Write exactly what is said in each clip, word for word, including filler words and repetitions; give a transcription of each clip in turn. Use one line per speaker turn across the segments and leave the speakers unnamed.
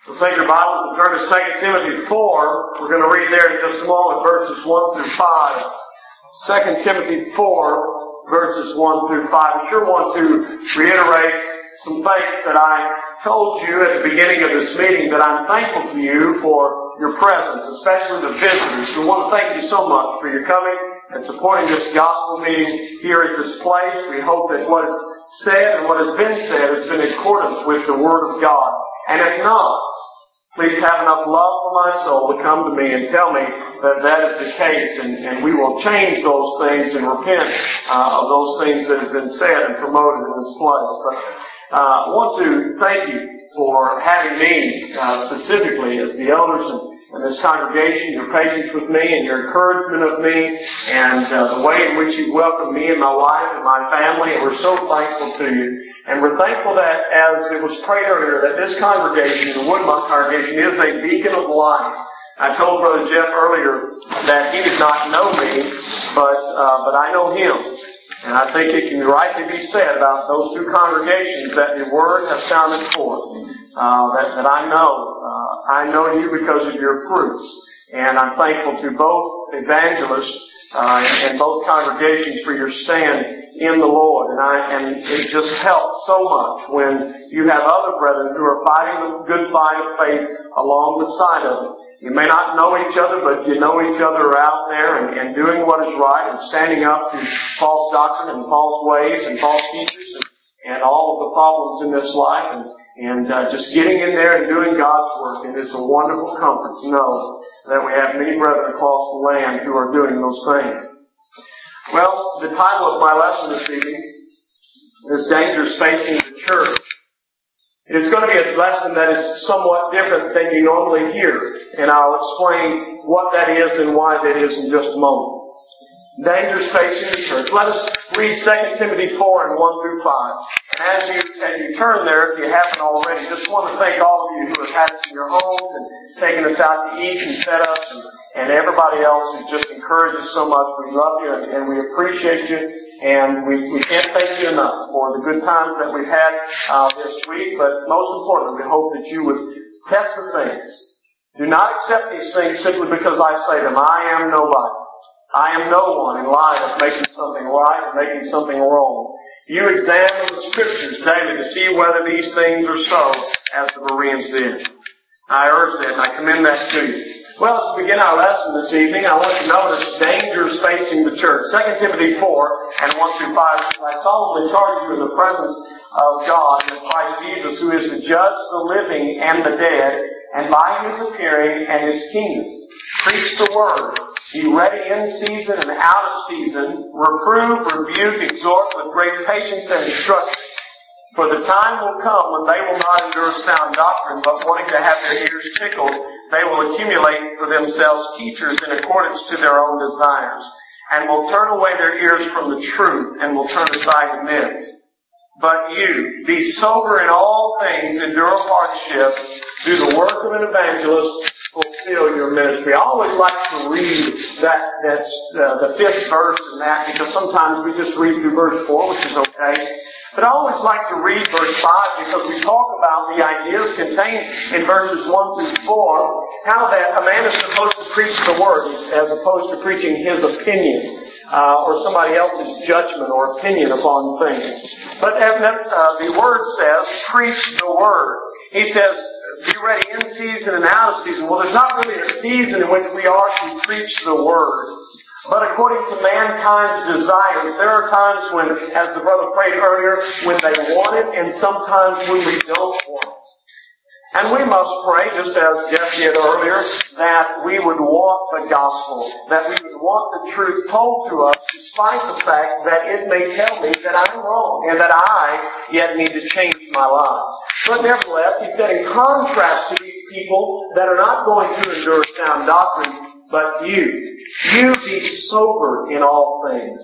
So take your Bibles and turn to Second Timothy four. We're going to read there in just a moment, verses one through five. Second Timothy four, verses one through five. I sure want to reiterate some things that I told you at the beginning of this meeting, that I'm thankful to you for your presence, especially the visitors. We want to thank you so much for your coming and supporting this gospel meeting here at this place. We hope that what is said and what has been said has been in accordance with the Word of God. And if not, please have enough love for my soul to come to me and tell me that that is the case, and, and we will change those things and repent uh, of those things that have been said and promoted in this place. But uh, I want to thank you for having me uh, specifically as the elders and in this congregation, your patience with me and your encouragement of me, and uh, the way in which you welcome me and my wife and my family. And we're so thankful to you. And we're thankful that, as it was prayed earlier, that this congregation, the Woodmont congregation, is a beacon of light. I told Brother Jeff earlier that he did not know me, but uh, but I know him. And I think it can rightly be said about those two congregations that the Word has sounded forth. Uh, that, that I know. Uh, I know you because of your fruits. And I'm thankful to both evangelists uh, and both congregations for your stand in the Lord. And I and it just helps so much when you have other brethren who are fighting the good fight of faith along the side of it. You may not know each other, but you know each other out there and, and doing what is right and standing up to false doctrine and false ways and false teachers and, and all of the problems in this life. And, And uh, just getting in there and doing God's work. And it's a wonderful comfort to know that we have many brethren across the land who are doing those things. Well, the title of my lesson this evening is Dangers Facing the Church. It's going to be a lesson that is somewhat different than you normally hear. And I'll explain what that is and why that is in just a moment. Dangers facing the church. Let us read Second Timothy four and one through five. As you, as you turn there, if you haven't already, just want to thank all of you who have had us in your homes and taken us out to eat and fed us, and, and everybody else who just encouraged us so much. We love you and, and we appreciate you, and we, we can't thank you enough for the good times that we've had uh, this week. But most importantly, we hope that you would test the things. Do not accept these things simply because I say them. I am nobody. I am no one in light of making something right or making something wrong. You examine the Scriptures daily to see whether these things are so, as the Bereans did. I urge that and I commend that to you. Well, as we begin our lesson this evening, I want you to notice dangers facing the church. Second Timothy four and one through five. I solemnly charge you in the presence of God and of Christ Jesus, who is to judge the living and the dead, and by His appearing and His kingdom. Preach the Word. Be ready in season and out of season. Reprove, rebuke, exhort with great patience and instruction. For the time will come when they will not endure sound doctrine, but wanting to have their ears tickled, they will accumulate for themselves teachers in accordance to their own desires, and will turn away their ears from the truth, and will turn aside to myths. But you, be sober in all things, endure hardship, do the work of an evangelist, fulfill your ministry. I always like to read that, that's uh, the fifth verse in that, because sometimes we just read through verse four, which is okay. But I always like to read verse five because we talk about the ideas contained in verses one through four, how that a man is supposed to preach the Word as opposed to preaching his opinion. Uh, or somebody else's judgment or opinion upon things. But uh, the Word says, preach the Word. He says, be ready in season and out of season. Well, there's not really a season in which we are to preach the Word. But according to mankind's desires, there are times when, as the brother prayed earlier, when they want it, and sometimes when we don't want it. And we must pray, just as Jeff did earlier, that we would want the gospel, that we would want the truth told to us, despite the fact that it may tell me that I'm wrong, and that I yet need to change my life. But nevertheless, he said, in contrast to these people that are not going to endure sound doctrine, but you, you be sober in all things.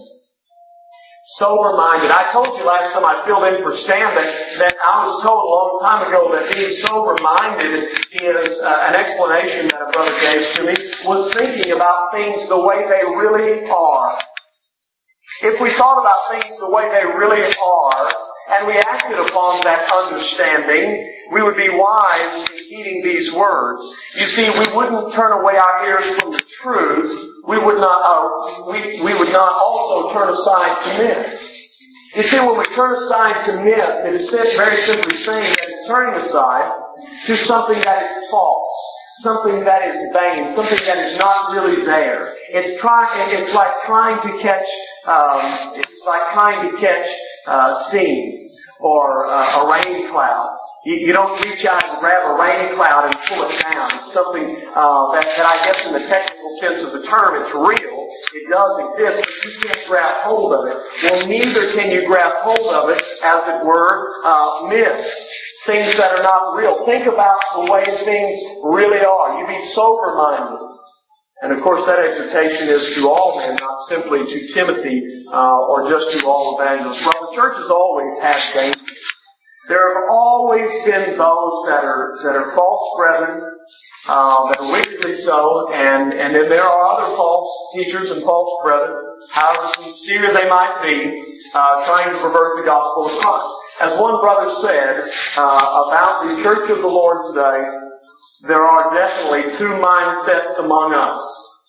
Sober-minded. I told you last time I filled in for Stan that, that I was told a long time ago that being sober-minded is uh, an explanation that a brother gave to me, was thinking about things the way they really are. If we thought about things the way they really are, and we acted upon that understanding, we would be wise in heeding these words. You see, we wouldn't turn away our ears from the truth. We would not, uh, we, we would not also turn aside to myth. You see, when we turn aside to myth, it is very simply saying that it's turning aside to something that is false, something that is vain, something that is not really there. It's trying. It's like trying to catch. Um, it's like trying to catch uh, steam or uh, a rain cloud. You, you don't reach out and grab a rain cloud and pull it down. It's something uh, that, that I guess in the technical sense of the term, it's real. It does exist, but you can't grab hold of it. Well, neither can you grab hold of it, as it were, uh, myths. Things that are not real. Think about the way things really are. You be sober-minded. And of course that exhortation is to all men, not simply to Timothy uh, or just to all evangelists. Well, the church has always had dangers. There have always been those that are that are false brethren, uh, that are wickedly so, and, and then there are other false teachers and false brethren, however sincere they might be, uh, trying to pervert the gospel of Christ. As one brother said uh, about the church of the Lord today, there are definitely two mindsets among us.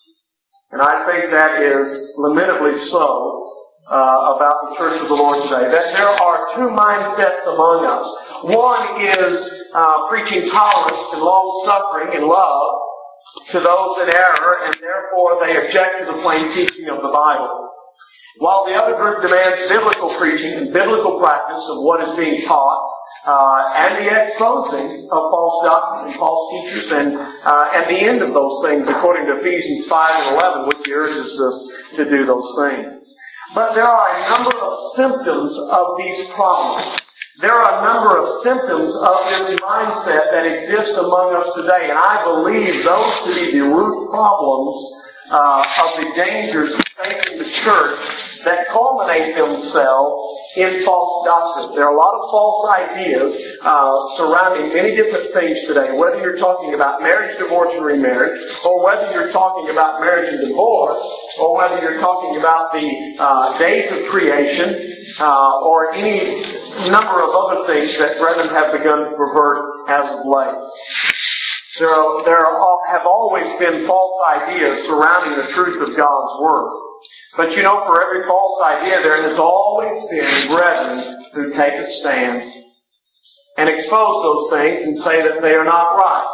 And I think that is lamentably so uh, about the church of the Lord today. That there are two mindsets among us. One is uh, preaching tolerance and long-suffering and love to those in error, and therefore they object to the plain teaching of the Bible. While the other group demands biblical preaching and biblical practice of what is being taught, uh, and the exposing of false doctrine and false teachers, and uh, and the end of those things, according to Ephesians five and eleven, which urges us to do those things. But there are a number of symptoms of these problems. There are a number of symptoms of this mindset that exist among us today, and I believe those to be the root problems uh, of the dangers facing the church that culminate themselves in false doctrine. There are a lot of false ideas uh, surrounding many different things today, whether you're talking about marriage, divorce, and remarriage, or whether you're talking about marriage and divorce, or whether you're talking about the uh, days of creation, uh, or any number of other things that brethren have begun to pervert as of late. There, are, there are, have always been false ideas surrounding the truth of God's Word. But you know, for every false idea, there has always been brethren who take a stand and expose those things and say that they are not right.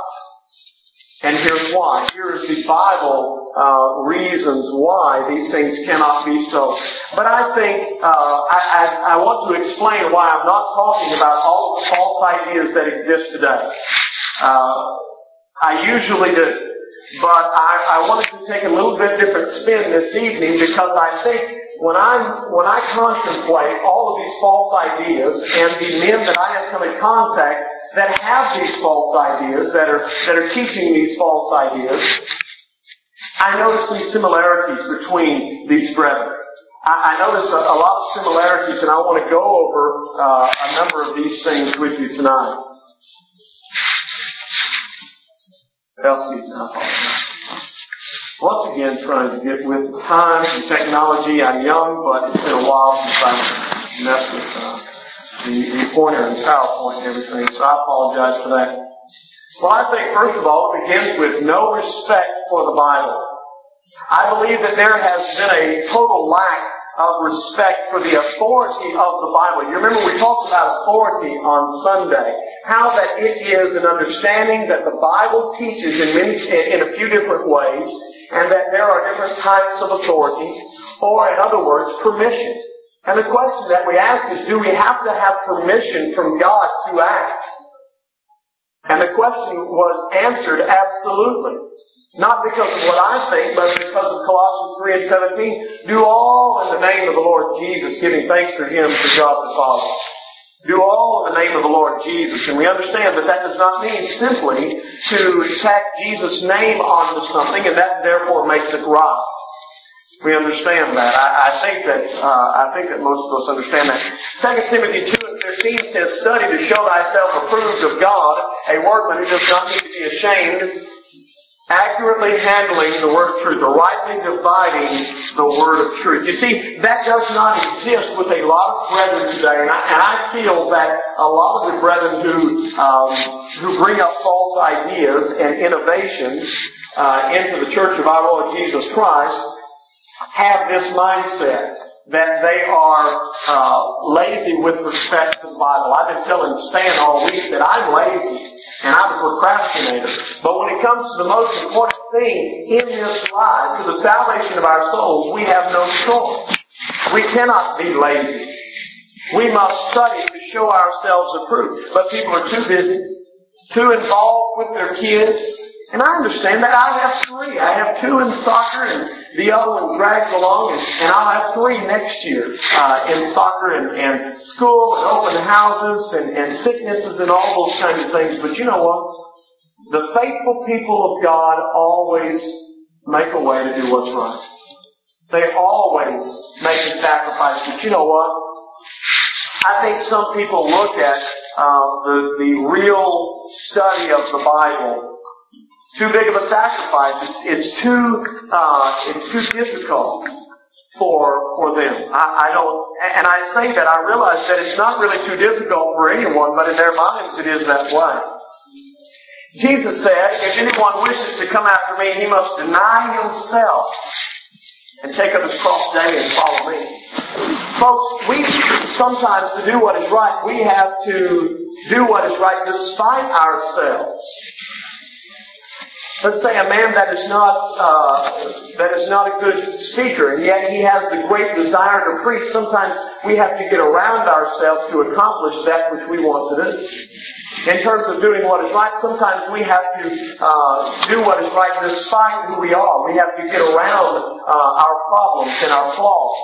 And here's why. Here is the Bible uh, reasons why these things cannot be so. But I think uh, I, I, I want to explain why I'm not talking about all the false ideas that exist today. Uh, I usually do. But I, I wanted to take a little bit different spin this evening, because I think when I'm when I contemplate all of these false ideas and the men that I have come in contact that have these false ideas, that are that are teaching these false ideas, I notice some similarities between these brethren. I, I notice a, a lot of similarities, and I want to go over uh, a number of these things with you tonight. Excuse me, I apologize. Once again, trying to get with time and technology. I'm young, but it's been a while since I've messed with uh, the, the pointer and PowerPoint and everything, so I apologize for that. Well, I think, first of all, it begins with no respect for the Bible. I believe that there has been a total lack of respect for the authority of the Bible. You remember we talked about authority on Sunday. How that it is an understanding that the Bible teaches in many, in a few different ways, and that there are different types of authority, or in other words, permission. And the question that we ask is, do we have to have permission from God to act? And the question was answered absolutely. Not because of what I think, but because of Colossians three and seventeen. Do all in the name of the Lord Jesus, giving thanks to Him for God the Father. Do all in the name of the Lord Jesus. And we understand that that does not mean simply to tack Jesus' name onto something, and that therefore makes it right. We understand that. I, I think that uh, I think that most of us understand that. Second Timothy two and fifteen says, "Study to show thyself approved of God, a workman who does not need to be ashamed, Accurately handling the word of truth, or rightly dividing the word of truth. You see, that does not exist with a lot of brethren today, and I, and I feel that a lot of the brethren who um, who bring up false ideas and innovations uh, into the Church of our Lord Jesus Christ have this mindset that they are uh, lazy with respect to the Bible. I've been telling Stan all week that I'm lazy and I'm a procrastinator. But when it comes to the most important thing in this life, to the salvation of our souls, we have no choice. We cannot be lazy. We must study to show ourselves approved. But people are too busy, too involved with their kids. And I understand that. I have three. I have two in soccer, and the other one drags along, and, and I'll have three next year uh, in soccer and, and school and open houses and, and sicknesses and all those kinds of things. But you know what? The faithful people of God always make a way to do what's right. They always make a sacrifice. But you know what? I think some people look at uh, the, the real study of the Bible too big of a sacrifice. It's, it's too uh, it's too difficult for for them. I, I don't, and I say that I realize that it's not really too difficult for anyone, but in their minds it is that way. Jesus said, "If anyone wishes to come after me, he must deny himself and take up his cross daily and follow me." Folks, we sometimes, to do what is right, we have to do what is right despite ourselves. Let's say a man that is not uh, that is not a good speaker, and yet he has the great desire to preach. Sometimes we have to get around ourselves to accomplish that which we want to do. In terms of doing what is right, sometimes we have to uh, do what is right despite who we are. We have to get around uh, our problems and our flaws.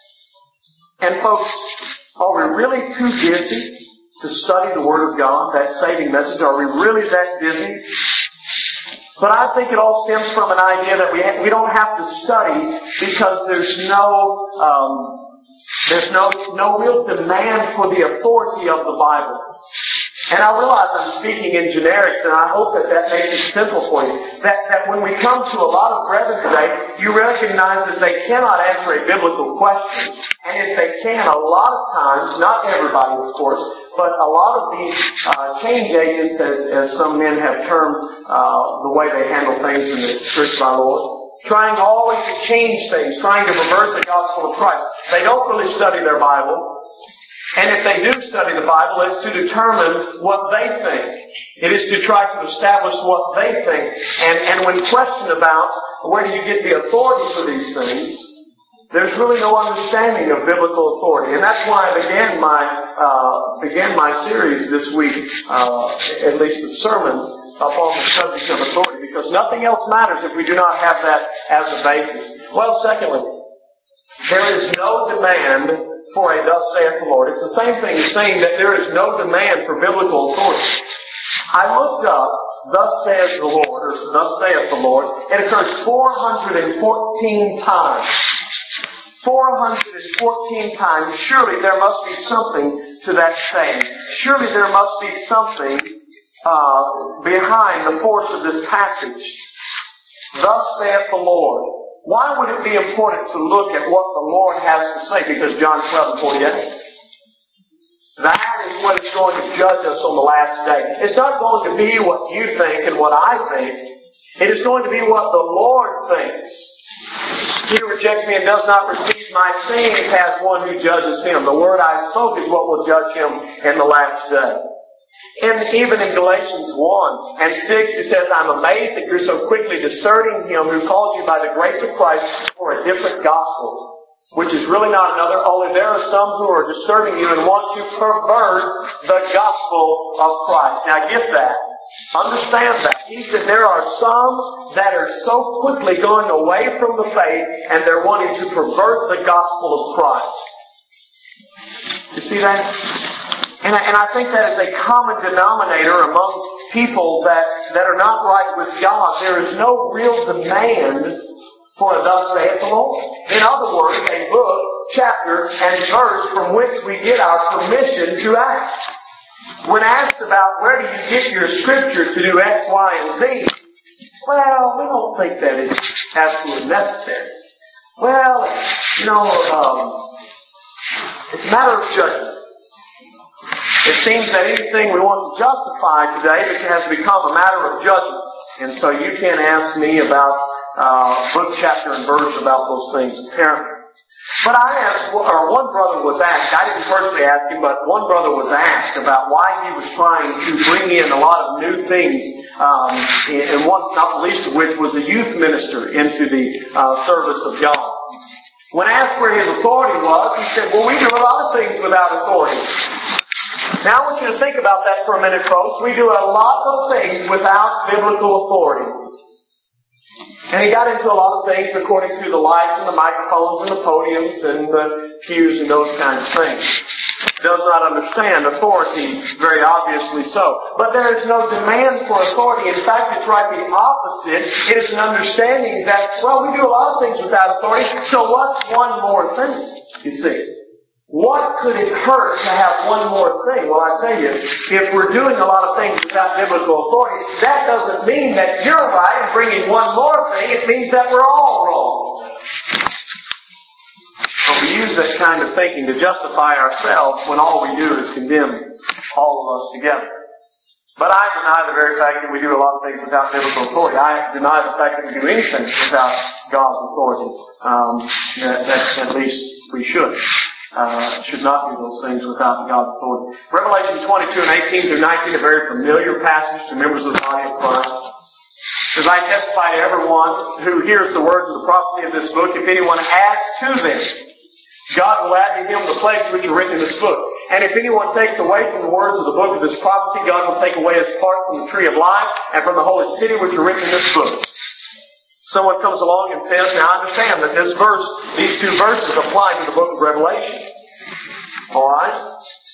And folks, are we really too busy to study the Word of God, that saving message? Are we really that busy? But I think it all stems from an idea that we ha- we don't have to study because there's no um, there's no no real demand for the authority of the Bible. And I realize I'm speaking in generics, and I hope that that makes it simple for you. That, that when we come to a lot of brethren today, you recognize that they cannot answer a biblical question. And if they can, a lot of times, not everybody of course, but a lot of these uh, change agents, as, as some men have termed uh, the way they handle things in the Church of our Lord, trying always to change things, trying to pervert the gospel of Christ. They don't really study their Bible. And if they do study the Bible, it's to determine what they think. It is to try to establish what they think. And, and when questioned about where do you get the authority for these things, there's really no understanding of biblical authority. And that's why I began my, uh, began my series this week, uh, at least the sermons, upon the subject of authority, because nothing else matters if we do not have that as a basis. Well, secondly, there is no demand for a thus saith the Lord. It's the same thing as saying that there is no demand for biblical authority. I looked up, thus saith the Lord, or thus saith the Lord. It occurs four hundred fourteen times. four hundred fourteen times. Surely there must be something to that saying. Surely there must be something uh, behind the force of this passage. Thus saith the Lord. Why would it be important to look at what the Lord has to say? Because John twelve and forty-eight. That is what is going to judge us on the last day. It's not going to be what you think and what I think. It is going to be what the Lord thinks. He who rejects me and does not receive my sayings has one who judges him. The word I spoke is what will judge him in the last day. And even in Galatians one and six, it says, I'm amazed that you're so quickly deserting him who called you by the grace of Christ for a different gospel, which is really not another, only there are some who are deserting you and want to pervert the gospel of Christ. Now get that. Understand that. He said there are some that are so quickly going away from the faith and they're wanting to pervert the gospel of Christ. You see that? And I, and I think that is a common denominator among people that, that are not right with God. There is no real demand for a thus saith the Lord. In other words, a book, chapter, and verse from which we get our permission to act. When asked about where do you get your scripture to do X, Y, and Z, Well, we don't think that it's absolutely necessary. Well, you know, um, it's a matter of judgment. It seems that anything we want to justify today, it has become a matter of judgment. And so you can't ask me about uh, book, chapter, and verse about those things, apparently. But I asked, or one brother was asked, I didn't personally ask him, but one brother was asked about why he was trying to bring in a lot of new things, um, and one, not the least of which was a youth minister into the uh, service of God. When asked where his authority was, he said, well, we do a lot of things without authority. Now I want you to think about that for a minute, folks. We do a lot of things without biblical authority. And he got into a lot of things according to the lights and the microphones and the podiums and the pews and those kinds of things. Does not understand authority, very obviously so. But there is no demand for authority. In fact, it's right the opposite. It is an understanding that, well, we do a lot of things without authority, so what's one more thing, you see? What could it hurt to have one more thing? Well, I tell you, if we're doing a lot of things without biblical authority, that doesn't mean that you're right in bringing one more thing. It means that we're all wrong. But we use that kind of thinking to justify ourselves when all we do is condemn all of us together. But I deny the very fact that we do a lot of things without biblical authority. I deny the fact that we do anything without God's authority. Um, that, that at least we should. Uh, should not do those things without God's authority. Revelation twenty-two and eighteen through nineteen, a very familiar passage to members of the body of Christ. As I testify to everyone who hears the words of the prophecy of this book, if anyone adds to them, God will add to him the plagues which are written in this book. And if anyone takes away from the words of the book of this prophecy, God will take away his part from the tree of life and from the holy city which are written in this book. Someone comes along and says, now I understand that this verse, these two verses apply to the book of Revelation. Alright?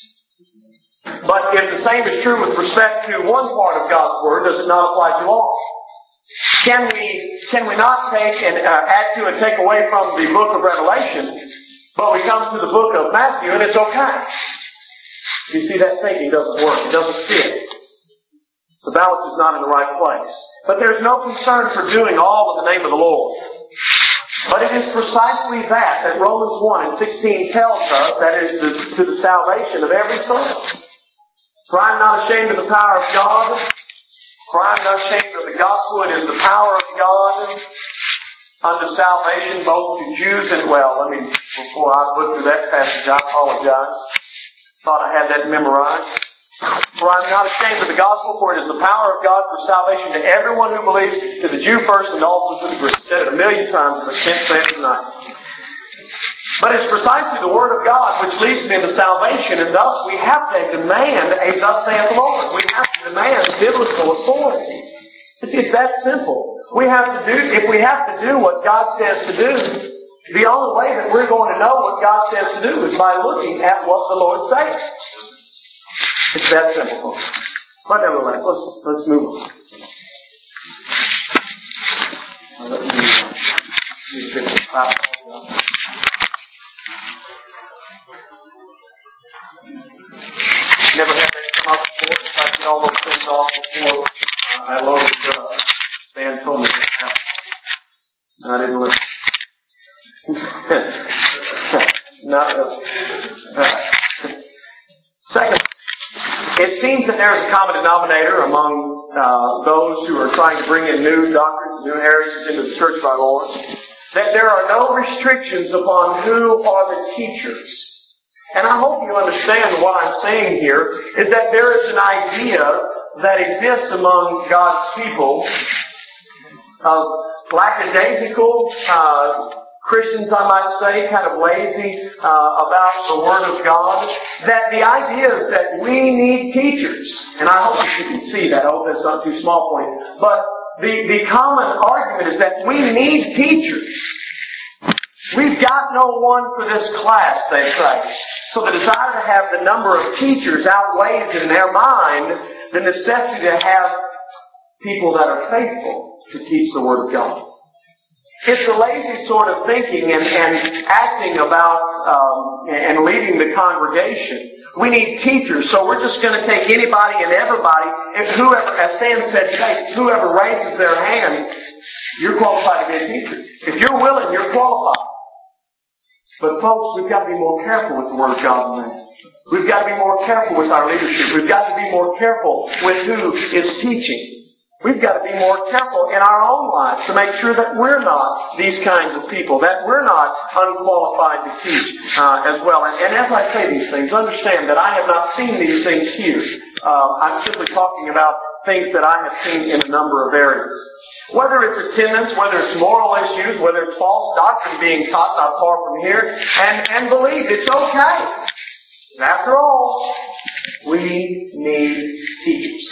But if the same is true with respect to one part of God's Word, does it not apply to all? Can we, can we not take and uh, add to and take away from the book of Revelation, but we come to the book of Matthew and it's okay? You see, that thinking doesn't work. It doesn't fit. The balance is not in the right place. But there's no concern for doing all in the name of the Lord. But it is precisely that that Romans one and sixteen tells us, that is to, to the salvation of every soul. For I am not ashamed of the power of God. For I am not ashamed of the gospel. It is the power of God unto salvation, both to Jews and, well, let me, before I look through that passage, I apologize. Thought I had that memorized. For I am not ashamed of the gospel, for it is the power of God for salvation to everyone who believes, to the Jew first and also to the Greek. I've said it a million times, but I can't say it tonight. But it's precisely the Word of God which leads me into salvation, and thus we have to demand a thus saith the Lord. We have to demand biblical authority. You see, it's that simple. We have to do, if we have to do what God says to do, the only way that we're going to know what God says to do is by looking at what the Lord says. It's that simple. But nevertheless, let's, let's move on. Let me, uh, let me clap. Never had that come up before. If I get all those things off before uh, I loaded uh, San Antonio. I didn't listen. Not really. Uh, second, it seems that there is a common denominator among uh, those who are trying to bring in new doctrines, new heresies into the church by the Lord, that there are no restrictions upon who are the teachers. And I hope you understand what I'm saying here, is that there is an idea that exists among God's people of lackadaisical uh, Christians, I might say, kind of lazy uh, about the Word of God, that the idea is that we need teachers. And I hope you can see that. I hope that's not too small for you. But the, the common argument is that we need teachers. We've got no one for this class, they say. So the desire to have the number of teachers outweighs in their mind the necessity to have people that are faithful to teach the Word of God. It's a lazy sort of thinking and, and acting about um, and leading the congregation. We need teachers, so we're just going to take anybody and everybody, and whoever, as Stan said today, whoever raises their hand, you're qualified to be a teacher. If you're willing, you're qualified. But folks, we've got to be more careful with the Word of God than that. We've got to be more careful with our leadership. We've got to be more careful with who is teaching. We've got to be more careful in our own lives to make sure that we're not these kinds of people, that we're not unqualified to teach uh, as well. And, and as I say these things, understand that I have not seen these things here. Uh, I'm simply talking about things that I have seen in a number of areas. Whether it's attendance, whether it's moral issues, whether it's false doctrine being taught not far from here, and, and believe it's okay. After all, we need teachers.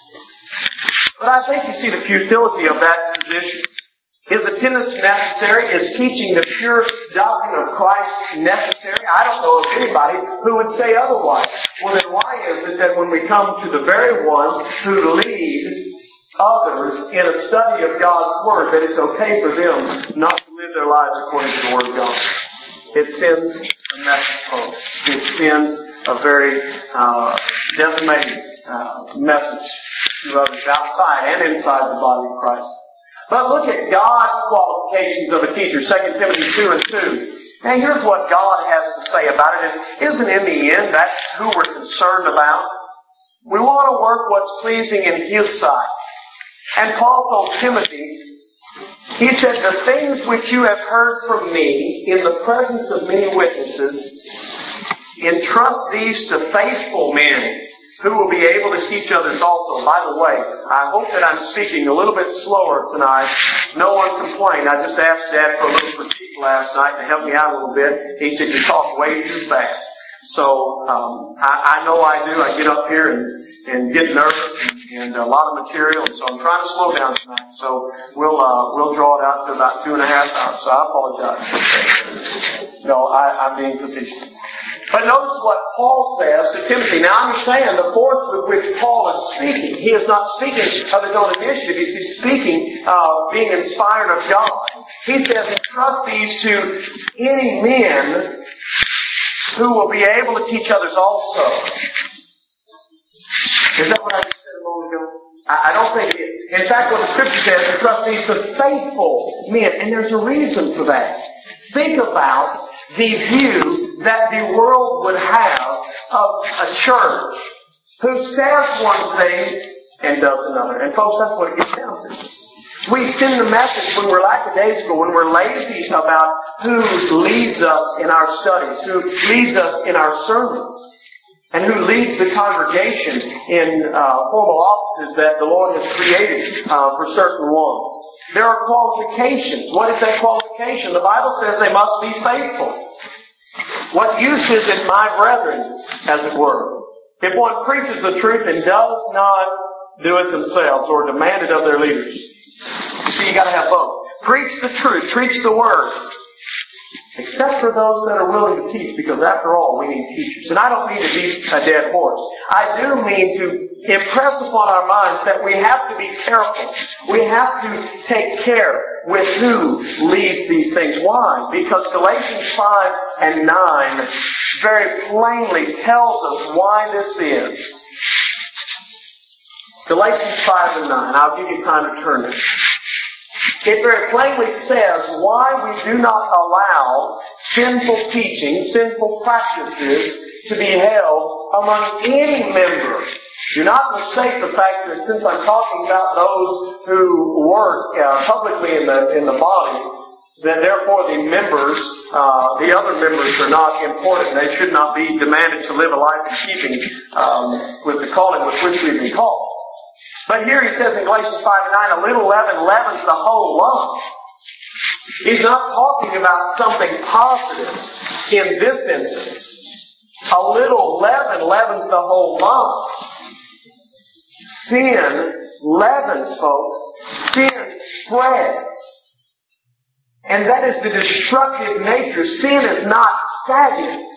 But I think you see the futility of that position. Is attendance necessary? Is teaching the pure doctrine of Christ necessary? I don't know of anybody who would say otherwise. Well, then why is it that when we come to the very ones who lead others in a study of God's Word, that it's okay for them not to live their lives according to the Word of God? It sends a message home. It sends a very uh, decimating uh, message to others outside and inside the body of Christ. But look at God's qualifications of a teacher, Second Timothy two and two. Now here's what God has to say about it. And isn't in the end that's who we're concerned about? We want to work what's pleasing in His sight. And Paul told Timothy, he said, the things which you have heard from me in the presence of many witnesses, entrust these to faithful men who will be able to teach others also. By the way, I hope that I'm speaking a little bit slower tonight. No one complained. I just asked Dad for a little critique last night to help me out a little bit. He said, you talk way too fast. So um, I, I know I do. I get up here and, and get nervous and, and a lot of material, and so I'm trying to slow down tonight. So we'll uh, we'll draw it out to about two and a half hours. So I apologize. No, I, I'm being facetious. But notice what Paul says to Timothy. Now understand the force with which Paul is speaking. He is not speaking of his own initiative. He's speaking uh, being inspired of God. He says, entrust these to any men who will be able to teach others also. Is that what I just said a moment ago? I, I don't think it is. In fact, what the Scripture says, entrust these to faithful men. And there's a reason for that. Think about the view that the world would have of a church who says one thing and does another. And folks, that's what it gets down to. We send the message when we're lackadaisical, when we're lazy about who leads us in our studies, who leads us in our sermons, and who leads the congregation in uh, formal offices that the Lord has created uh, for certain ones. There are qualifications. What is that qualification? The Bible says they must be faithful. What use is it, my brethren, as it were, if one preaches the truth and does not do it themselves or demand it of their leaders? You see, you got to have both. Preach the truth, preach the Word, except for those that are willing to teach, because after all, we need teachers. And I don't mean to beat a dead horse. I do mean to impress upon our minds that we have to be careful. We have to take care with who leads these things. Why? Because Galatians five and nine very plainly tells us why this is. Galatians five and nine. I'll give you time to turn it. It very plainly says why we do not allow sinful teaching, sinful practices to be held among any member. Do not mistake the fact that since I'm talking about those who work uh, publicly in the in the body, then therefore the members, uh, the other members are not important. They should not be demanded to live a life in keeping um, with the calling with which we've been called. But here he says in Galatians five and nine, a little leaven leavens the whole lump. He's not talking about something positive in this instance. A little leaven leavens the whole lump. Sin leavens, folks. Sin spreads. And that is the destructive nature. Sin is not stagnant.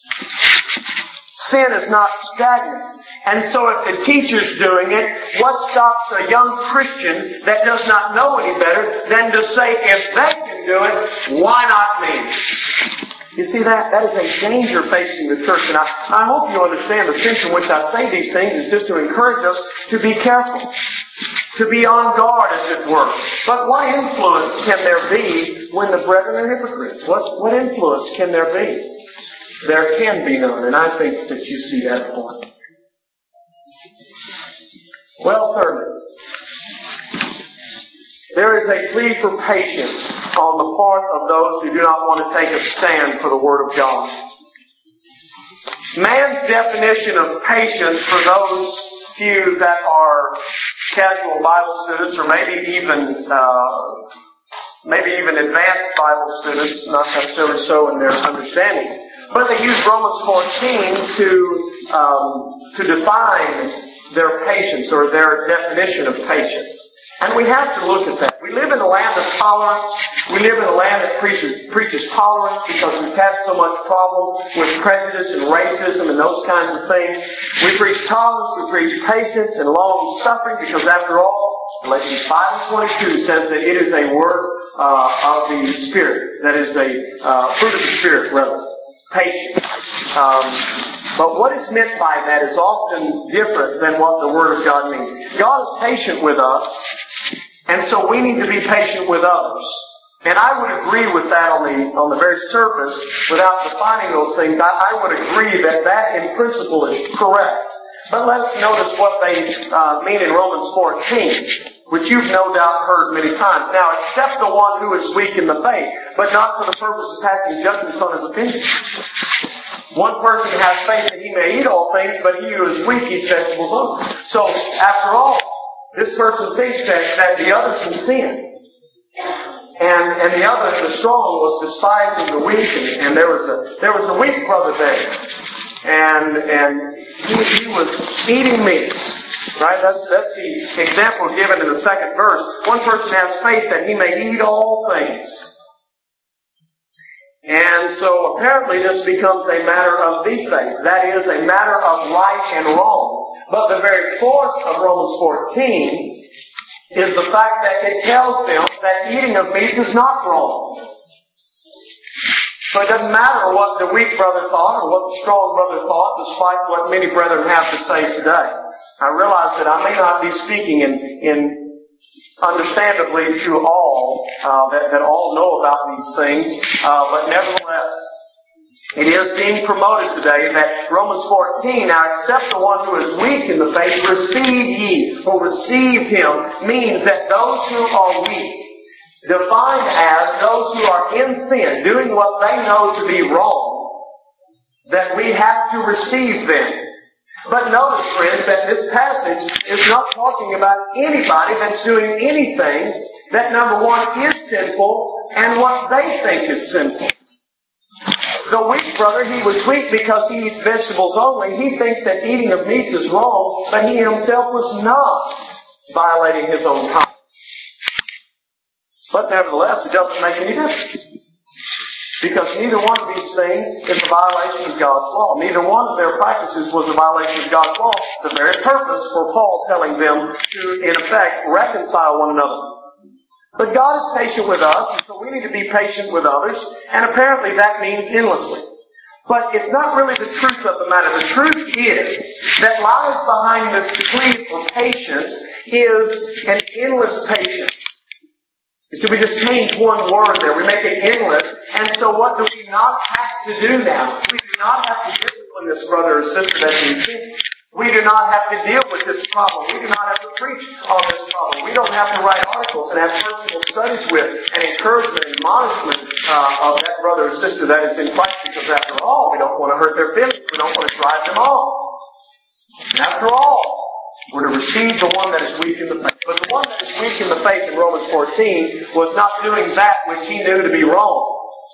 Sin is not stagnant. And so if the teacher's doing it, what stops a young Christian that does not know any better than to say, if they can do it. Why not me? You see that? That is a danger facing the church. And I, I hope you understand the sense in which I say these things is just to encourage us to be careful. To be on guard, as it were. But what influence can there be when the brethren are hypocrites? What, what influence can there be? There can be none, and I think that you see that point. Well, thirdly, there is a plea for patience on the part of those who do not want to take a stand for the Word of God. Man's definition of patience for those few that are casual Bible students, or maybe even uh, maybe even advanced Bible students, not necessarily so in their understanding, but they use Romans fourteen to um, to define their patience or their definition of patience. And we have to look at that. We live in a land of tolerance. We live in a land that preaches, preaches tolerance because we've had so much problem with prejudice and racism and those kinds of things. We preach tolerance, we preach patience and long suffering because after all, Galatians five and twenty-two says that it is a word uh, of the Spirit. That is a uh, fruit of the Spirit, rather. Patience. Um, but what is meant by that is often different than what the Word of God means. God is patient with us, and so we need to be patient with others. And I would agree with that on the on the very surface, without defining those things. I, I would agree that that in principle is correct. But let's notice what they uh, mean in Romans fourteen, which you've no doubt heard many times. Now, accept the one who is weak in the faith, but not for the purpose of passing judgment on his opinion. One person has faith that he may eat all things, but he who is weak eats vegetables only. So, after all, this person thinks that, that the other can sin. And, and the other, the strong, was despising the weak, and, and there was a, there was a weak brother there. And, and he, he was eating meat. Right? That's, that's the example given in the second verse. One person has faith that he may eat all things. And so apparently this becomes a matter of the faith. That is a matter of right and wrong. But the very force of Romans fourteen is the fact that it tells them that eating of meats is not wrong. So it doesn't matter what the weak brother thought or what the strong brother thought, despite what many brethren have to say today. I realize that I may not be speaking in, in understandably to all, uh, that, that all know about these things, uh, but nevertheless, it is being promoted today that Romans fourteen, now except the one who is weak in the faith, receive ye, or receive him, means that those who are weak, defined as those who are in sin, doing what they know to be wrong, that we have to receive them. But notice, friends, that this passage is not talking about anybody that's doing anything that, number one, is sinful and what they think is sinful. The weak brother, he was weak because he eats vegetables only. He thinks that eating of meats is wrong, but he himself was not violating his own conscience. But nevertheless, it doesn't make any difference. Because neither one of these things is a violation of God's law. Neither one of their practices was a violation of God's law. The very purpose for Paul telling them to, in effect, reconcile one another. But God is patient with us, and so we need to be patient with others. And apparently that means endlessly. But it's not really the truth of the matter. The truth is that lies behind this plea for patience is an endless patience. You see, we just change one word there. We make it endless. And so what do we not have to do now? We do not have to discipline this brother or sister that's in sin. We do not have to deal with this problem. We do not have to preach on this problem. We don't have to write articles and have personal studies with and encouragement and admonishment uh, of that brother or sister that is in Christ, because after all, we don't want to hurt their feelings. We don't want to drive them off. And after all, we're to receive the one that is weak in the faith. But the one that is weak in the faith in Romans fourteen was not doing that which he knew to be wrong.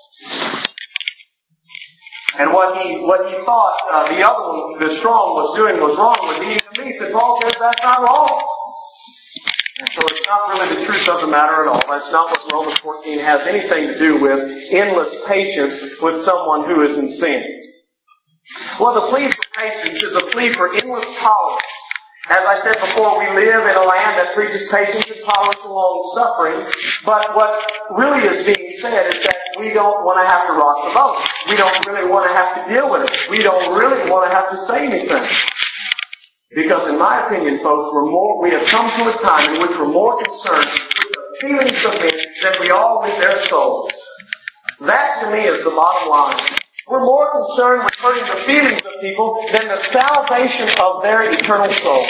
And what he what he thought uh, the other one, the strong, was doing was wrong was eating the meats. And Paul says that's not wrong. And so it's not really the truth of the matter at all. That's not what Romans fourteen has anything to do with, endless patience with someone who is in sin. Well, the plea for patience is a plea for endless tolerance. As I said before, we live in a land that preaches patience and tolerance and long suffering. But what really is being said is that we don't want to have to rock the boat. We don't really want to have to deal with it. We don't really want to have to say anything. Because in my opinion, folks, we're more, we have come to a time in which we're more concerned with the feelings of men than we are with their souls. That to me is the bottom line. We're more concerned with hurting the feelings of people than the salvation of their eternal soul.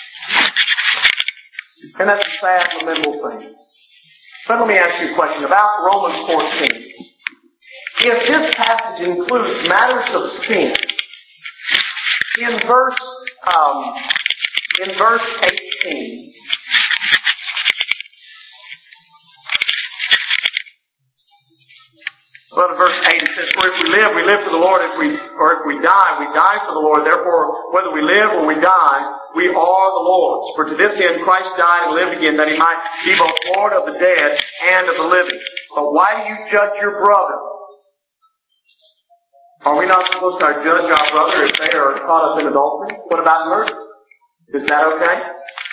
And that's a sad, lamentable thing. But let me ask you a question about Romans fourteen. If this passage includes matters of sin, in verse um, in verse eighteen, well, in verse eight it says, "For if we live, we live for the Lord. If we, or if we die, we die for the Lord. Therefore, whether we live or we die, we are the Lord's. For to this end Christ died and lived again, that He might be both Lord of the dead and of the living. But why do you judge your brother? Are we not supposed to judge our brother if they are caught up in adultery? What about murder? Is that okay?"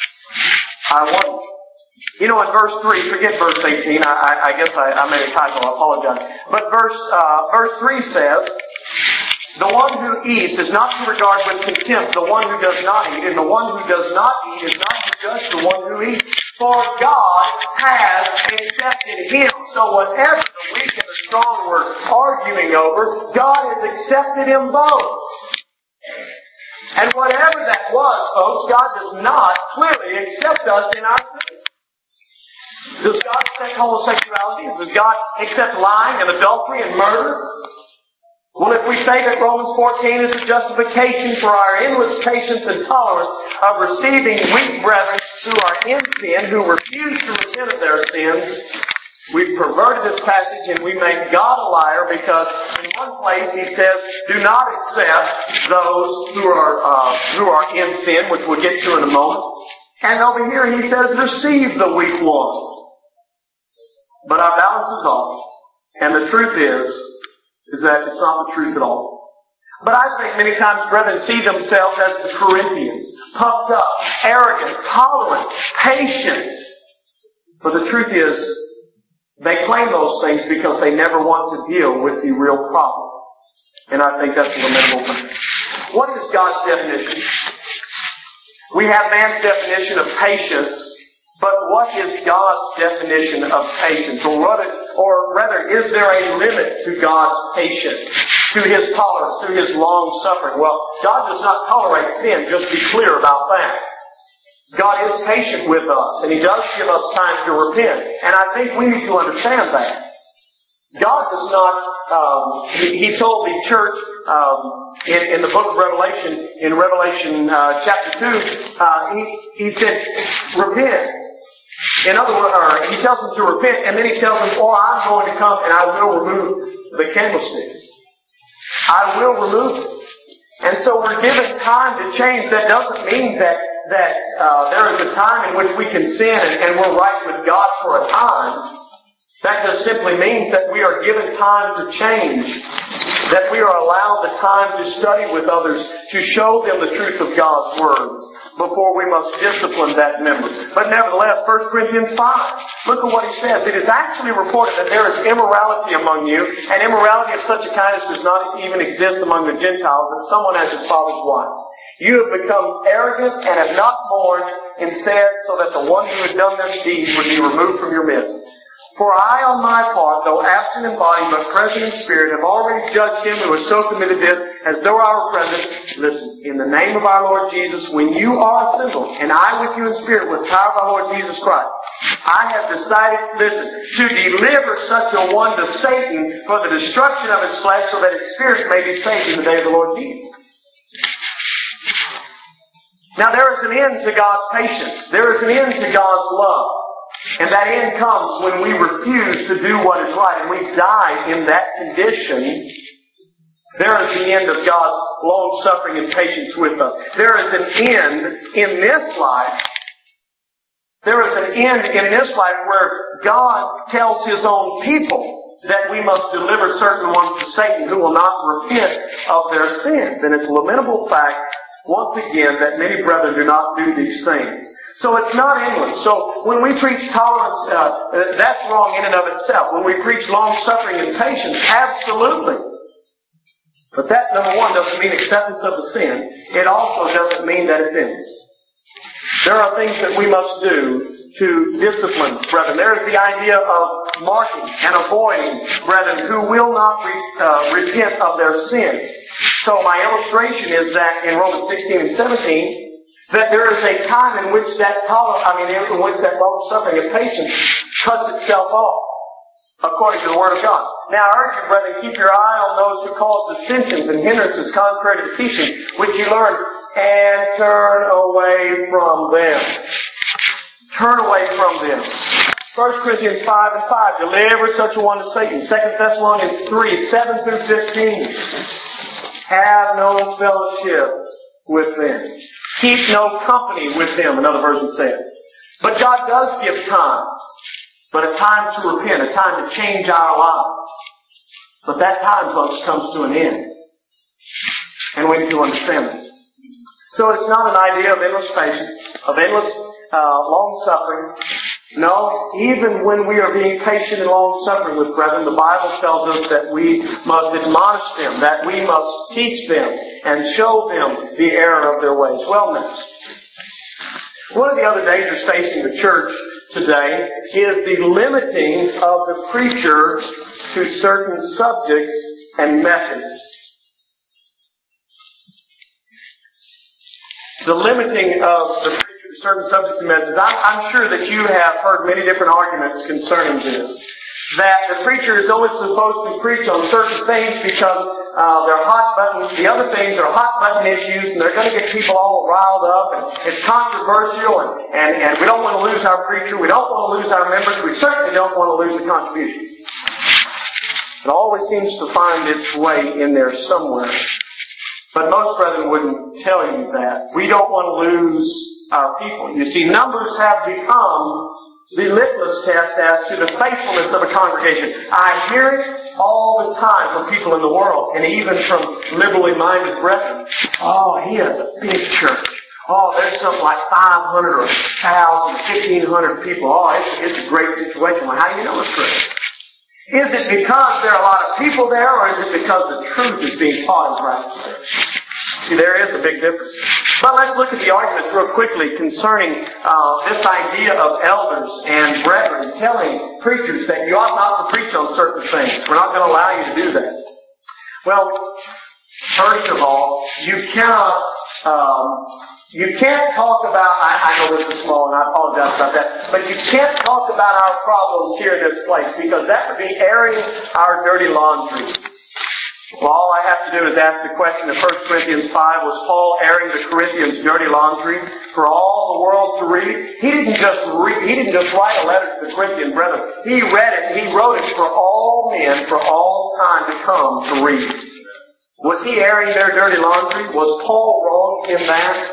I wonder. You know, in verse three, forget verse eighteen, I, I, I guess I, I made a typo, I apologize. But verse, uh, verse three says, "The one who eats is not to regard with contempt the one who does not eat, and the one who does not eat is not to judge the one who eats. For God has accepted him." So whatever the weak and the strong were arguing over, God has accepted him both. And whatever that was, folks, God does not clearly accept us in our sin. Does God accept homosexuality? Does God accept lying and adultery and murder? Well, if we say that Romans fourteen is a justification for our endless patience and tolerance of receiving weak brethren who are in sin, who refuse to repent of their sins, we've perverted this passage and we make God a liar, because in one place He says, "Do not accept those who are uh, who are in sin," which we'll get to in a moment. And over here He says, "Receive the weak one." But our balance is off. And the truth is, is that it's not the truth at all. But I think many times brethren see themselves as the Corinthians, puffed up, arrogant, tolerant, patient. But the truth is, they claim those things because they never want to deal with the real problem. And I think that's a lamentable thing. What is God's definition? We have man's definition of patience, but what is God's definition of patience? Or rather, or rather, is there a limit to God's patience, to His tolerance, to His long suffering? Well, God does not tolerate sin, just be clear about that. God is patient with us, and He does give us time to repent. And I think we need to understand that. God does not, um, he, he told the church um, in, in the book of Revelation, in Revelation uh, chapter two, uh, he, he said, "Repent." In other words, or He tells them to repent, and then He tells them, "Oh, I'm going to come and I will remove the candlestick. I will remove it." And so we're given time to change. That doesn't mean that that uh, there is a time in which we can sin and, and we're right with God for a time. That just simply means that we are given time to change, that we are allowed the time to study with others, to show them the truth of God's Word, before we must discipline that member. But nevertheless, First Corinthians five, look at what he says. "It is actually reported that there is immorality among you, and immorality of such a kind as does not even exist among the Gentiles, that someone has his father's wife. You have become arrogant and have not mourned, instead, so that the one who had done this deed would be removed from your midst. For I, on my part, though absent in body, but present in spirit, have already judged him who has so committed this, as though I were present. Listen, in the name of our Lord Jesus, when you are assembled, and I with you in spirit, with the power of our Lord Jesus Christ, I have decided, listen, to deliver such a one to Satan for the destruction of his flesh, so that his spirit may be saved in the day of the Lord Jesus." Now there is an end to God's patience. There is an end to God's love. And that end comes when we refuse to do what is right, and we die in that condition. There is the end of God's long suffering and patience with us. There is an end in this life. There is an end in this life where God tells His own people that we must deliver certain ones to Satan who will not repent of their sins. And it's a lamentable fact once again, that many brethren do not do these things. So it's not endless. So when we preach tolerance, uh, that's wrong in and of itself. When we preach long-suffering and patience, absolutely. But that, number one, doesn't mean acceptance of the sin. It also doesn't mean that it's endless. There are things that we must do to discipline brethren. There is the idea of marking and avoiding brethren who will not re, uh, repent of their sin. So my illustration is that in Romans sixteen and seventeen, that there is a time in which that tolerance, I mean, in which that long-suffering and patience cuts itself off, according to the Word of God. Now, I urge you, brethren, keep your eye on those who cause dissensions and hindrances contrary to the teaching which you learned, and turn away from them. Turn away from them. First Corinthians five and five, deliver such a one to Satan. Second Thessalonians three, seven through fifteen, have no fellowship with them. Keep no company with them, another version says. But God does give time. But a time to repent, a time to change our lives. But that time, folks, comes to an end. And we need to understand this. So it's not an idea of endless patience, of endless uh, long-suffering. No, even when we are being patient and long-suffering with brethren, the Bible tells us that we must admonish them, that we must teach them and show them the error of their ways. Well, next. One of the other dangers facing the church today is the limiting of the preacher to certain subjects and methods. The limiting of the certain subjects and methods. I'm, I'm sure that you have heard many different arguments concerning this. That the preacher is only supposed to preach on certain things because uh, they're hot button. The other things are hot button issues, and they're going to get people all riled up, and it's controversial, and, and, and we don't want to lose our preacher. We don't want to lose our members. We certainly don't want to lose the contribution. It always seems to find its way in there somewhere. But most brethren wouldn't tell you that. We don't want to lose our people. You see, numbers have become the litmus test as to the faithfulness of a congregation. I hear it all the time from people in the world, and even from liberally minded brethren. Oh, he has a big church. Oh, there's something like five hundred or one thousand, fifteen hundred people. Oh, it's, it's a great situation. Well, how do you know it's great? Is it because there are a lot of people there, or is it because the truth is being taught and practiced there? See, there is a big difference. But let's look at the arguments real quickly concerning uh, this idea of elders and brethren telling preachers that you ought not to preach on certain things. We're not going to allow you to do that. Well, first of all, you cannot... Um, You can't talk about, I, I know this is small and I apologize about that, but you can't talk about our problems here in this place because that would be airing our dirty laundry. Well, all I have to do is ask the question in First Corinthians five, was Paul airing the Corinthians' dirty laundry for all the world to read? He didn't just read, he didn't just write a letter to the Corinthian brethren. He read it, he wrote it for all men, for all time to come to read. Was he airing their dirty laundry? Was Paul wrong in that?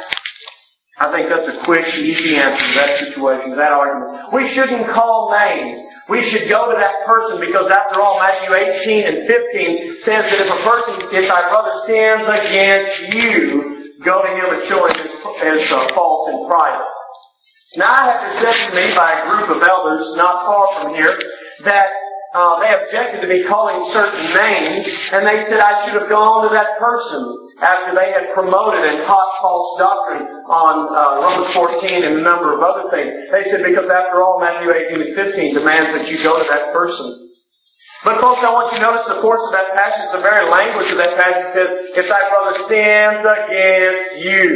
I think that's a quick, easy answer to that situation, to that argument. We shouldn't call names. We should go to that person because, after all, Matthew eighteen and fifteen says that if a person, if thy brother sins against you, go to him and show him his, his uh, fault in private. Now, I have been said to me by a group of elders not far from here that uh, they objected to me calling certain names, and they said I should have gone to that person after they had promoted and taught false doctrine on uh, Romans fourteen and a number of other things. They said because, after all, Matthew eighteen and fifteen demands that you go to that person. But folks, I want you to notice the force of that passage. The very language of that passage says, if thy brother sins against you.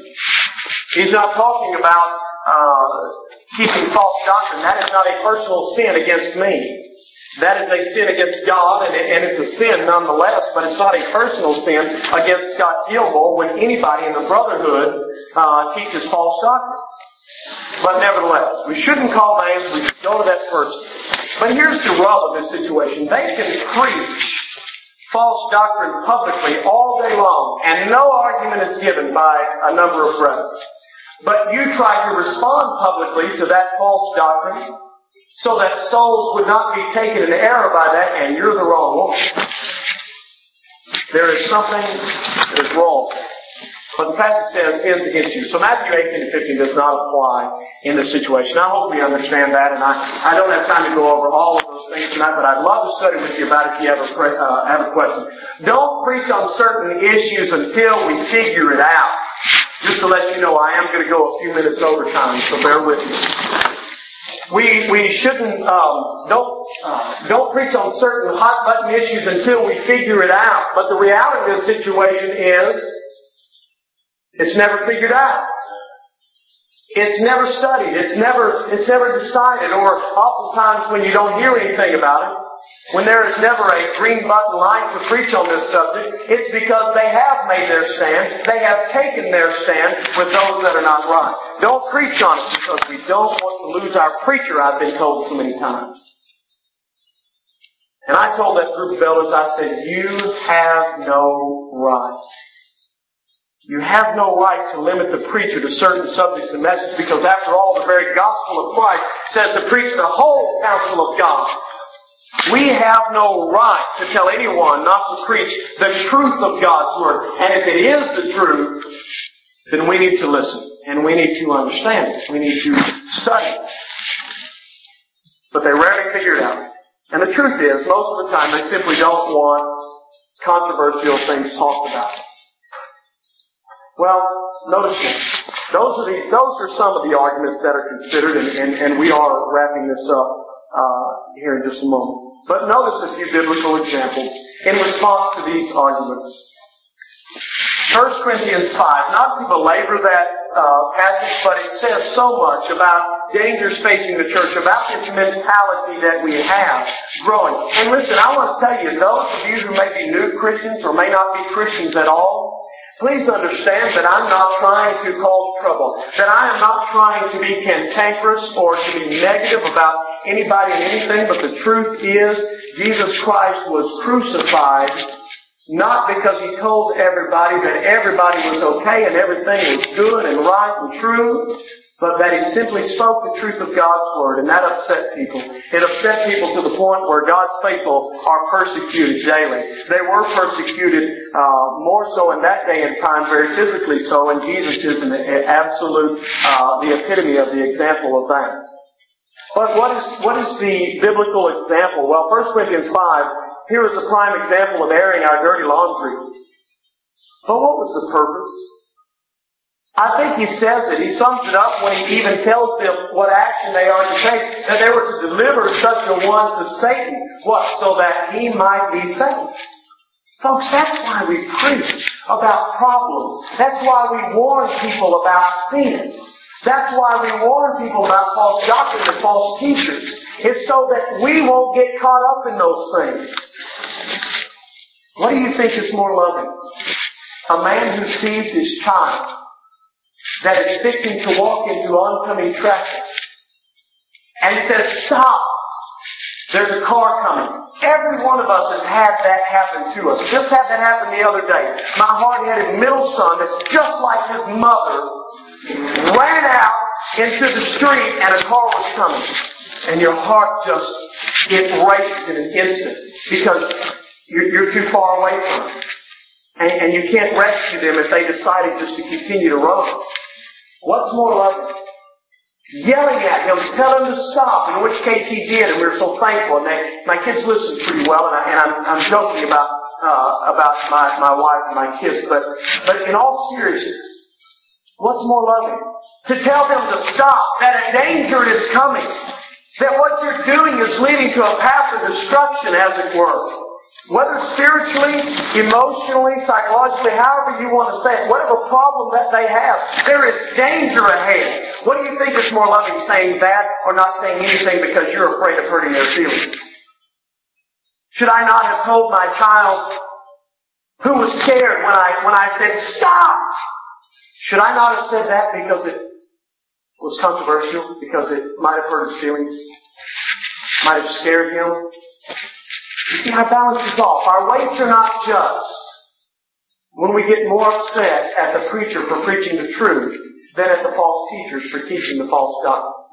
He's not talking about uh, teaching false doctrine. That is not a personal sin against me. That is a sin against God, and, it, and it's a sin nonetheless, but it's not a personal sin against Scott Gilmore when anybody in the Brotherhood uh, teaches false doctrine. But nevertheless, we shouldn't call names, we should go to that person. But here's the rub of this situation. They can preach false doctrine publicly all day long, and no argument is given by a number of brethren. But you try to respond publicly to that false doctrine, so that souls would not be taken in error by that, and you're the wrong one. There is something that is wrong. but the passage says sins against you. So Matthew eighteen and fifteen does not apply in this situation. I hope we understand that, and I, I don't have time to go over all of those things tonight, but I'd love to study with you about it if you have a, uh, have a question. Don't preach on certain issues until we figure it out. Just to let you know, I am going to go a few minutes over time, so bear with me. We we shouldn't um, don't uh, don't preach on certain hot button issues until we figure it out. But the reality of the situation is, it's never figured out. It's never studied. It's never it's never decided. Or oftentimes when you don't hear anything about it, when there is never a green button light to preach on this subject, it's because they have made their stand. They have taken their stand with those that are not right. Don't preach on it because we don't want to lose our preacher, I've been told so many times. And I told that group of elders, I said, you have no right. You have no right to limit the preacher to certain subjects and messages because after all, the very gospel of Christ says to preach the whole counsel of God. We have no right to tell anyone not to preach the truth of God's Word. And if it is the truth, then we need to listen. And we need to understand it. We need to study it. But they rarely figure it out. And the truth is, most of the time, they simply don't want controversial things talked about. Well, notice this. Those are, the, those are some of the arguments that are considered, and, and, and we are wrapping this up uh, here in just a moment. But notice a few biblical examples in response to these arguments. First Corinthians five, not to belabor that uh, passage, but it says so much about dangers facing the church, about this mentality that we have growing. And listen, I want to tell you, those of you who may be new Christians or may not be Christians at all, please understand that I'm not trying to cause trouble, that I am not trying to be cantankerous or to be negative about anybody and anything, but the truth is Jesus Christ was crucified not because He told everybody that everybody was okay and everything was good and right and true, but that He simply spoke the truth of God's Word, and that upset people. It upset people to the point where God's faithful are persecuted daily. They were persecuted uh, more so in that day and time, very physically so, and Jesus is an absolute, uh, the epitome of the example of that. But what is what is the biblical example? Well, First Corinthians five, here is a prime example of airing our dirty laundry. But what was the purpose? I think he says it. He sums it up when he even tells them what action they are to take. That they were to deliver such a one to Satan. What? So that he might be saved. Folks, that's why we preach about problems. That's why we warn people about sin. That's why we warn people about false doctrine and false teachers. It's so that we won't get caught up in those things. What do you think is more loving? A man who sees his child that is fixing to walk into oncoming traffic and he says, stop! There's a car coming. Every one of us has had that happen to us. Just had that happen the other day. My hard-headed middle son that's just like his mother ran out into the street and a car was coming. And your heart just, it races in an instant because you're, you're too far away from it. And, and you can't rescue them if they decided just to continue to run. What's more loving? Yelling at him, tell him to stop, in which case he did, and we're so thankful. And they, my kids listen pretty well, and, I, and I'm, I'm joking about uh, about my, my wife and my kids, but but in all seriousness, what's more loving? To tell them to stop, that a danger is coming, that what you're doing is leading to a path of destruction, as it were. Whether spiritually, emotionally, psychologically, however you want to say it, whatever problem that they have, there is danger ahead. What do you think is more loving, saying that or not saying anything because you're afraid of hurting their feelings? Should I not have told my child who was scared when I when I said, stop? Should I not have said that because it was controversial, because it might have hurt his feelings, might have scared him? You see how balance is off. Our weights are not just when we get more upset at the preacher for preaching the truth than at the false teachers for teaching the false doctrine.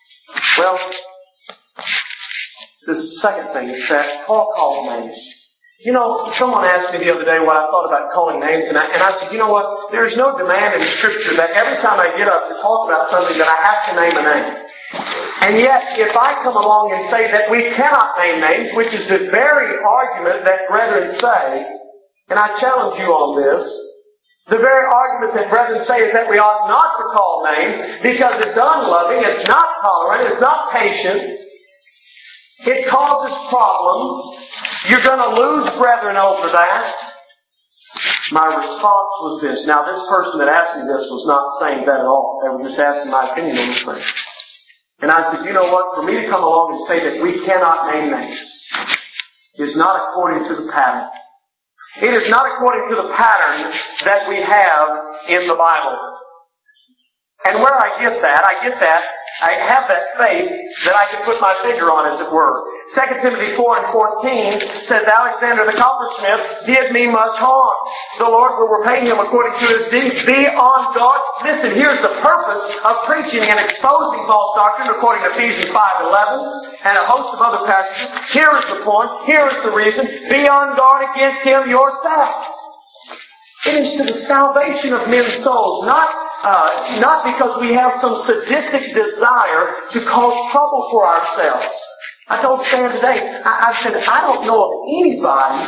Well, this second thing is that Paul called names. You know, someone asked me the other day what I thought about calling names, and I, and I said, you know what? There is no demand in Scripture that every time I get up to talk about something that I have to name a name. And yet, if I come along and say that we cannot name names, which is the very argument that brethren say, and I challenge you on this, the very argument that brethren say is that we ought not to call names because it's unloving, it's not tolerant, it's not patient, it causes problems. You're going to lose brethren over that. My response was this. Now, this person that asked me this was not saying that at all. They were just asking my opinion on the thing. And I said, you know what? For me to come along and say that we cannot name names is not according to the pattern. It is not according to the pattern that we have in the Bible. And where I get that, I get that, I have that faith that I can put my finger on, as it were. Second Timothy four and fourteen says, Alexander the coppersmith did me much harm. The Lord will repay him according to his deeds. Be on guard. Listen, here's the purpose of preaching and exposing false doctrine according to Ephesians five eleven and a host of other passages. Here is the point. Here is the reason. Be on guard against him yourself. It is to the salvation of men's souls, not uh, not because we have some sadistic desire to cause trouble for ourselves. I told Stan today, I, I said, I don't know of anybody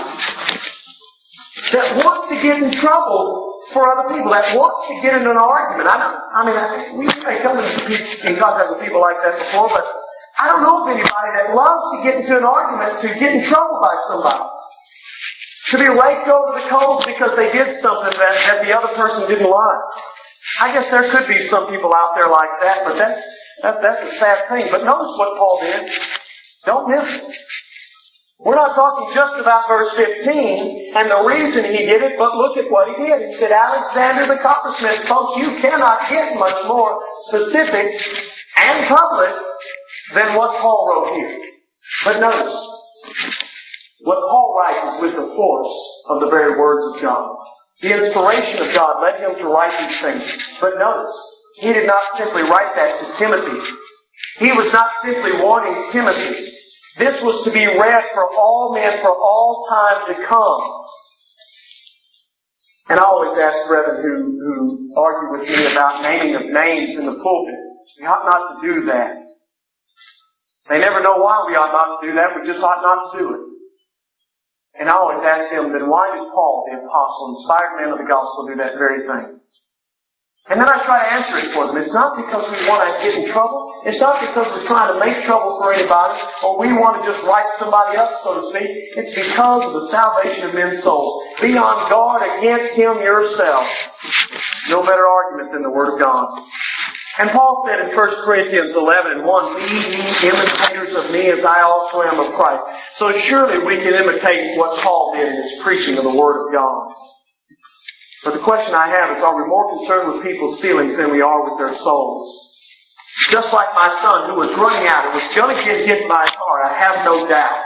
that wants to get in trouble for other people, that wants to get in an argument. I, don't, I mean, I, we may come in contact with people like that before, but I don't know of anybody that loves to get into an argument, to get in trouble by somebody. To be raked over the coals because they did something that, that the other person didn't like. I guess there could be some people out there like that, but that's, that, that's a sad thing. But notice what Paul did. Don't miss it. We're not talking just about verse fifteen and the reason he did it, but look at what he did. He said, Alexander the coppersmith. Folks, you cannot get much more specific and public than what Paul wrote here. But notice, what Paul writes is with the force of the very words of God. The inspiration of God led him to write these things. But notice, he did not simply write that to Timothy. He was not simply warning Timothy. This was to be read for all men for all time to come. And I always ask brethren who, who argue with me about naming of names in the pulpit, we ought not to do that. They never know why we ought not to do that. We just ought not to do it. And I always ask them, then why did Paul, the apostle, inspired man of the gospel, do that very thing? And then I try to answer it for them. It's not because we want to get in trouble. It's not because we're trying to make trouble for anybody, or we want to just write somebody up, so to speak. It's because of the salvation of men's souls. Be on guard against him yourself. No better argument than the Word of God. And Paul said in First Corinthians eleven and one, be ye imitators of me as I also am of Christ. So surely we can imitate what Paul did in his preaching of the Word of God. But the question I have is, are we more concerned with people's feelings than we are with their souls? Just like my son who was running out and was going to get hit by a car, I have no doubt.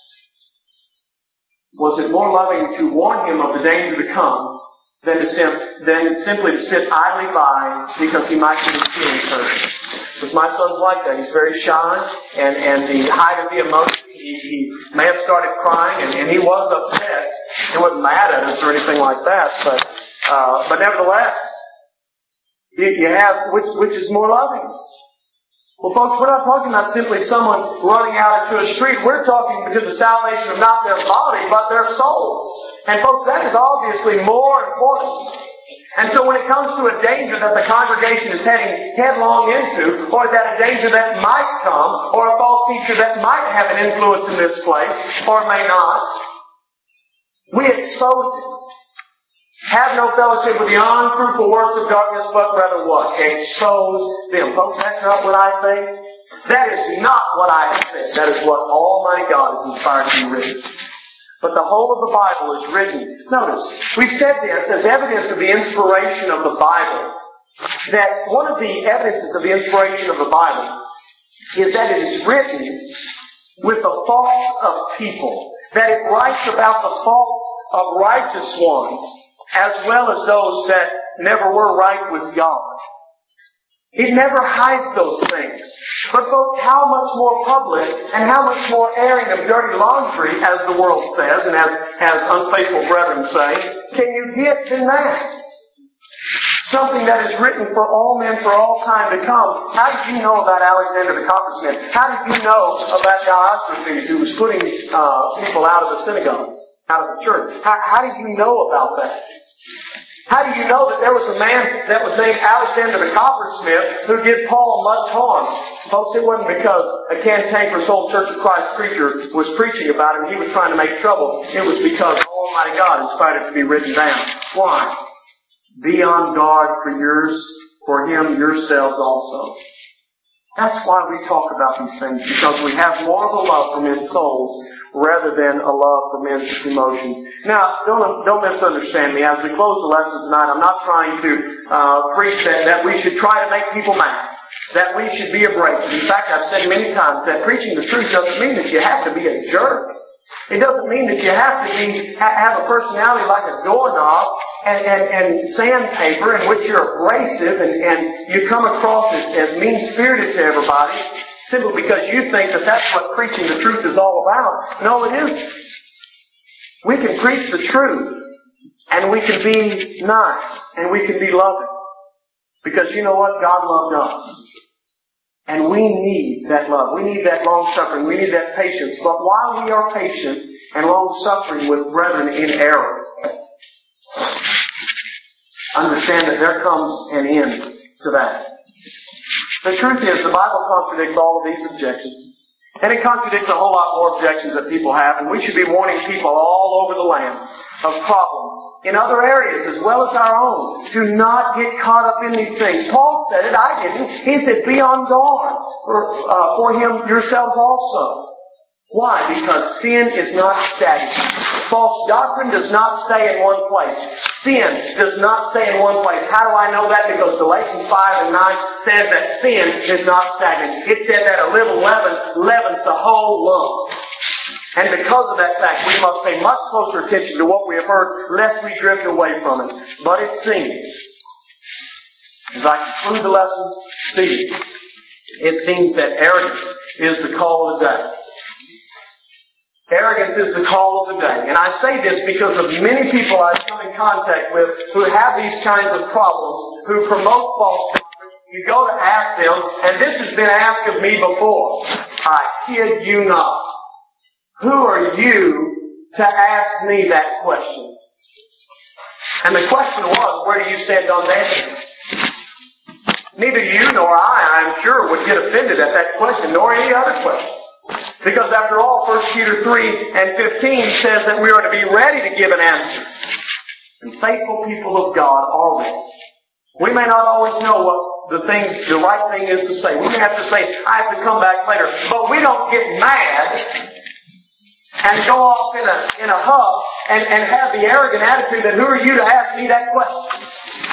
Was it more loving to warn him of the danger to come than to sim- than simply to sit idly by because he might get his feelings hurt? Because my son's like that. He's very shy, and, and the height of the emotion, he, he may have started crying, and, and he was upset. He wasn't mad at us or anything like that, but uh, but nevertheless, you, you have which which is more loving. Well, folks, we're not talking about simply someone running out into a street. We're talking to the salvation of not their body, but their souls. And folks, that is obviously more important. And so when it comes to a danger that the congregation is heading headlong into, or that a danger that might come, or a false teacher that might have an influence in this place, or may not, we expose it. Have no fellowship with the unfruitful works of darkness, but rather what? Expose them. Folks, that's not what I think. That is not what I have said. That is what Almighty God has inspired to be written. But the whole of the Bible is written. Notice, we've said this as evidence of the inspiration of the Bible. That one of the evidences of the inspiration of the Bible is that it is written with the faults of people. That it writes about the faults of righteous ones, as well as those that never were right with God. It never hides those things. But folks, how much more public and how much more airing of dirty laundry, as the world says, and as, as unfaithful brethren say, can you get than that? Something that is written for all men for all time to come. How did you know about Alexander the coppersmith? How did you know about Diotrephes, who was putting uh, people out of the synagogue, out of the church? How, how did you know about that? How do you know that there was a man that was named Alexander the coppersmith who did Paul much harm? Folks, it wasn't because a cantankerous old Church of Christ preacher was preaching about him. He was trying to make trouble. It was because Almighty God inspired it to be written down. Why? Be on guard for yours, for him yourselves also. That's why we talk about these things, because we have more of a love for men's souls rather than a love for men's emotions. Now, don't, don't misunderstand me. As we close the lesson tonight, I'm not trying to uh, preach that, that we should try to make people mad, that we should be abrasive. In fact, I've said many times that preaching the truth doesn't mean that you have to be a jerk. It doesn't mean that you have to be have a personality like a doorknob and, and, and sandpaper in which you're abrasive and, and you come across as, as mean-spirited to everybody simply because you think that that's what preaching the truth is all about. No, it isn't. We can preach the truth and we can be nice and we can be loving. Because you know what? God loved us. And we need that love. We need that long-suffering. We need that patience. But while we are patient and long-suffering with brethren in error, understand that there comes an end to that. The truth is, the Bible contradicts all of these objections. And it contradicts a whole lot more objections that people have. And we should be warning people all over the land of problems in other areas as well as our own. Do not get caught up in these things. Paul said it, I didn't. He said, be on guard for, uh, for him yourselves also. Why? Because sin is not static. False doctrine does not stay in one place. Sin does not stay in one place. How do I know that? Because Galatians five and nine says that sin is not stagnant. It said that a little leaven leavens the whole lump. And because of that fact, we must pay much closer attention to what we have heard, lest we drift away from it. But it seems, as I conclude the lesson, see, it seems that arrogance is the call of the day. Arrogance is the call of the day. And I say this because of many people I've come in contact with who have these kinds of problems, who promote false doctrine. You go to ask them, and this has been asked of me before. I kid you not. Who are you to ask me that question? And the question was, where do you stand on dancing? Neither you nor I, I'm sure, would get offended at that question, nor any other question. Because after all, First Peter three and fifteen says that we are to be ready to give an answer. And faithful people of God are ready. We may not always know what the thing, the right thing is to say. We may have to say, I have to come back later. But we don't get mad and go off in a, in a huff and, and have the arrogant attitude that who are you to ask me that question?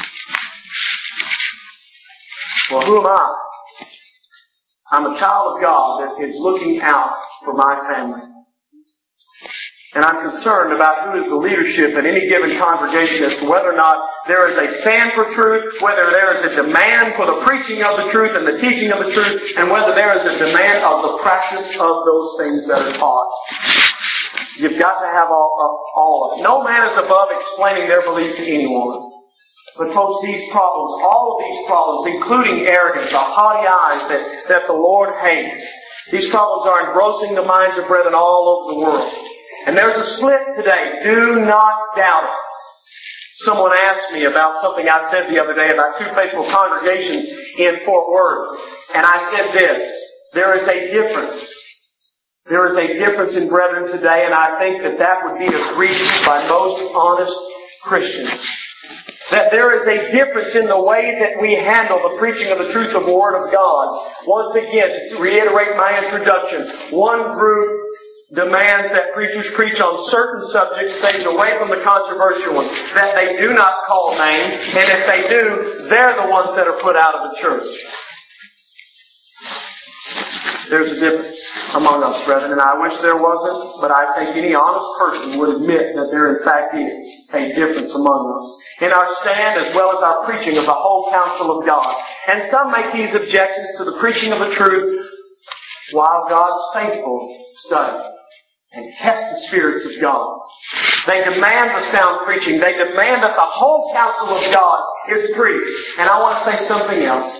Well, who am I? I'm a child of God that is looking out for my family. And I'm concerned about who is the leadership in any given congregation as to whether or not there is a stand for truth, whether there is a demand for the preaching of the truth and the teaching of the truth, and whether there is a demand of the practice of those things that are taught. You've got to have all, all of it. No man is above explaining their belief to anyone. But folks, these problems, all of these problems, including arrogance, the haughty eyes that, that the Lord hates, these problems are engrossing the minds of brethren all over the world. And there's a split today. Do not doubt it. Someone asked me about something I said the other day about two faithful congregations in Fort Worth. And I said this, there is a difference. There is a difference in brethren today, and I think that that would be agreed to by most honest Christians. That there is a difference in the way that we handle the preaching of the truth of the Word of God. Once again, to reiterate my introduction, one group demands that preachers preach on certain subjects, stays away from the controversial ones, that they do not call names, and if they do, they're the ones that are put out of the church. There's a difference among us, brethren, and I wish there wasn't, but I think any honest person would admit that there in fact is a difference among us. in our stand as well as our preaching of the whole counsel of God. And some make these objections to the preaching of the truth while God's faithful study and test the spirits of God. They demand the sound preaching. They demand that the whole counsel of God is preached. And I want to say something else.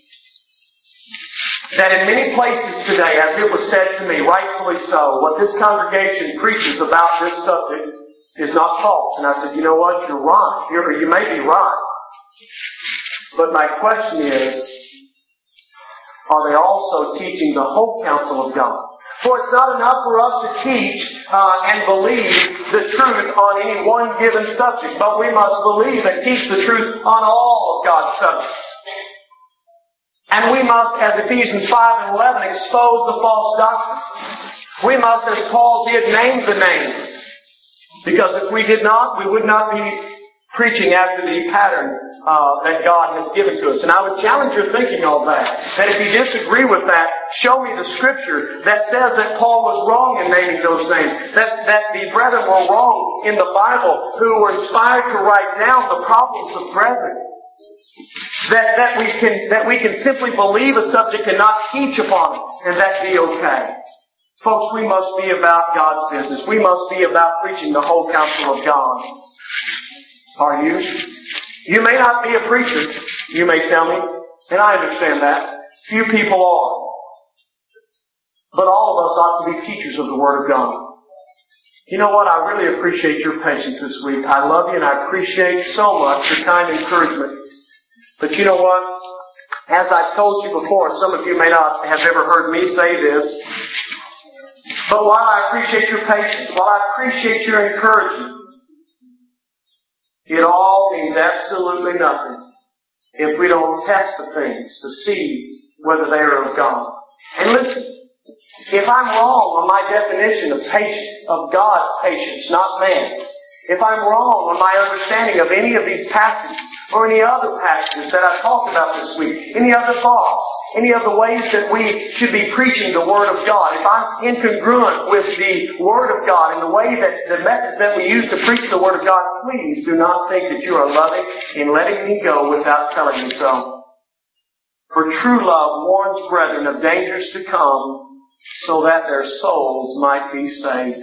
That in many places today, as it was said to me, rightfully so, what this congregation preaches about this subject is not false. And I said, you know what? You're right. You're, you may be right. But my question is, are they also teaching the whole counsel of God? For it's not enough for us to teach uh, and believe the truth on any one given subject, but we must believe and teach the truth on all of God's subjects. And we must, as Ephesians five and eleven, expose the false doctrine. We must, as Paul did, name the names. Because if we did not, we would not be preaching after the pattern uh, that God has given to us. And I would challenge your thinking on that. That if you disagree with that, show me the Scripture that says that Paul was wrong in naming those names. That, that the brethren were wrong in the Bible who were inspired to write down the problems of brethren. That, that we can, that we can simply believe a subject and not teach upon it. And that be okay. Folks, we must be about God's business. We must be about preaching the whole counsel of God. Are you? You may not be a preacher, you may tell me, and I understand that. Few people are. But all of us ought to be teachers of the Word of God. You know what? I really appreciate your patience this week. I love you and I appreciate so much your kind encouragement. But you know what? As I've told you before, some of you may not have ever heard me say this, but while I appreciate your patience, while I appreciate your encouragement, it all means absolutely nothing if we don't test the things to see whether they are of God. And listen, if I'm wrong on my definition of patience, of God's patience, not man's, if I'm wrong on my understanding of any of these passages, or any other passages that I've talked about this week, any other thoughts, any of the ways that we should be preaching the Word of God, if I'm incongruent with the Word of God and the way that the methods that we use to preach the Word of God, please do not think that you are loving in letting me go without telling me so. For true love warns brethren of dangers to come, so that their souls might be saved.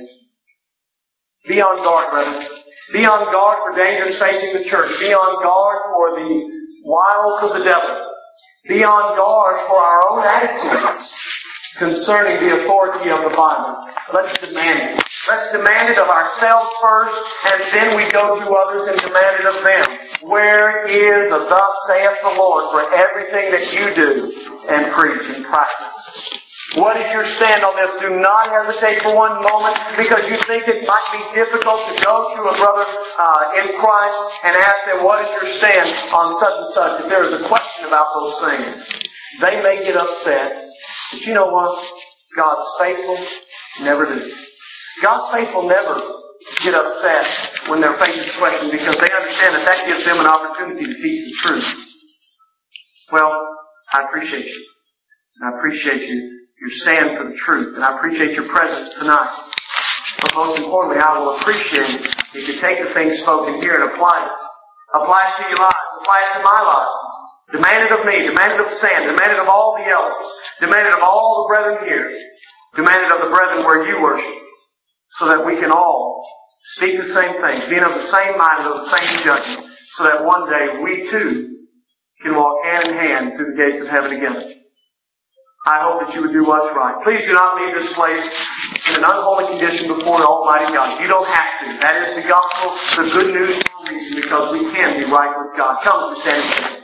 Be on guard, brethren. Be on guard for dangers facing the church. Be on guard for the wiles of the devil. Be on guard for our own attitudes concerning the authority of the Bible. Let's demand it. Let's demand it of ourselves first, and then we go to others and demand it of them. Where is a thus saith the Lord for everything that you do and preach and practice? What is your stand on this? Do not hesitate for one moment because you think it might be difficult to go to a brother uh, in Christ and ask them, what is your stand on such and such? If there is a question about those things, they may get upset. But you know what? God's faithful never do. God's faithful never get upset when they're facing a question because they understand that that gives them an opportunity to teach the truth. Well, I appreciate you. And I appreciate you. Your stand for the truth. And I appreciate your presence tonight. But most importantly, I will appreciate it if you take the things spoken here and apply it. Apply it to your life. Apply it to my life. Demand it of me. Demand it of Sam. Demand it of all the elders. Demand it of all the brethren here. Demand it of the brethren where you worship. So that we can all speak the same things. Being of the same mind and of the same judgment. So that one day we too can walk hand in hand through the gates of heaven together. I hope that you would do what's right. Please do not leave this place in an unholy condition before the Almighty God. You don't have to. That is the gospel, the good news for a reason, because we can be right with God. Come to stand.